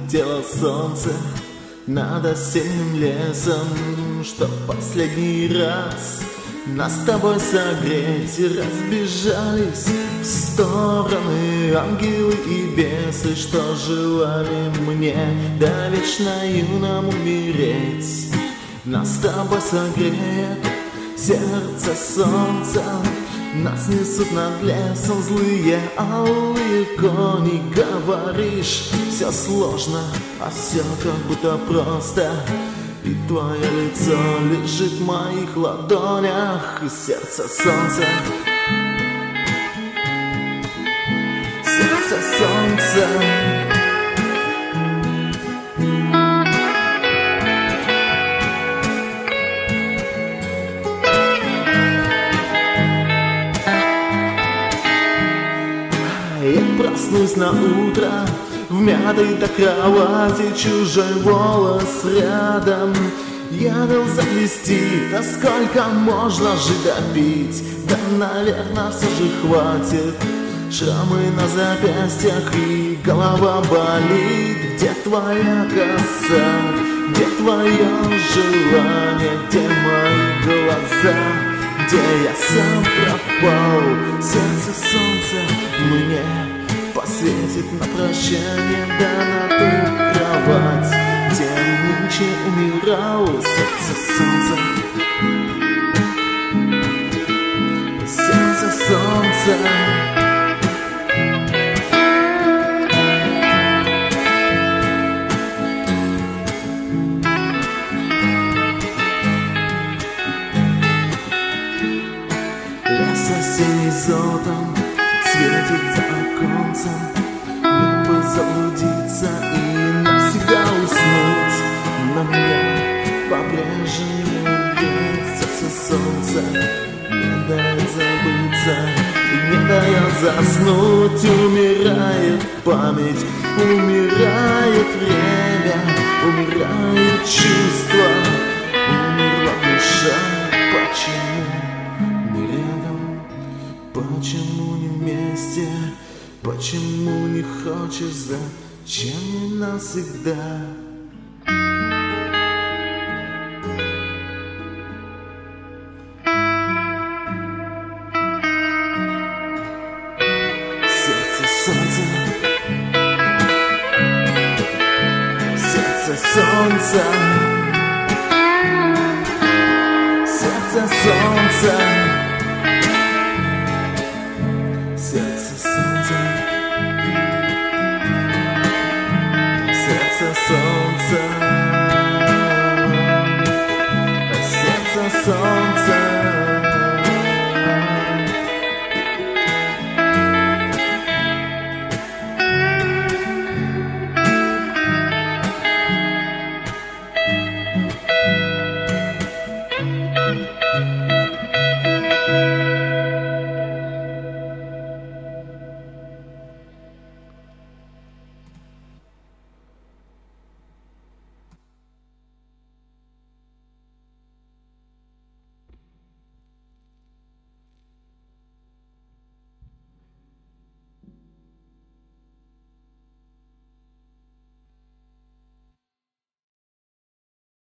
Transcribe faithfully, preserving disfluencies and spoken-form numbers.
улетело солнце над осенним лесом, чтоб последний раз нас с тобой согреть. И разбежались в стороны ангелы и бесы, что желали мне да вечно юным умереть. Нас с тобой согреет сердце солнца, нас несут над лесом злые алые кони. Говоришь, все сложно, а все как будто просто. И твое лицо лежит в моих ладонях, и сердце солнца, сердце солнца. Я проснусь на утро в мятой до кровати, чужой волос рядом. Я дал заплести, а сколько можно жить да пить? Да, наверное, все же хватит. Шрамы на запястьях и голова болит. Где твоя коса? Где твое желание? Где мои глаза? Где я сам пропал? Сердце солнца мне посветит на прощание, да на ту кровать, где нынче умирал. Сердце солнца, сердце солнца. Лес осенний золотом светит за оконцем, мне бы заблудиться и навсегда уснуть. На меня по-прежнему греет сердце солнца, не дает забыться и не дает заснуть. Умирает память, умирает время, умирают чувства, умерла душа. Почему не рядом? Почему не вместе? Почему не хочешь? Зачем не навсегда? Сердце солнца, сердце солнца, сердце солнца.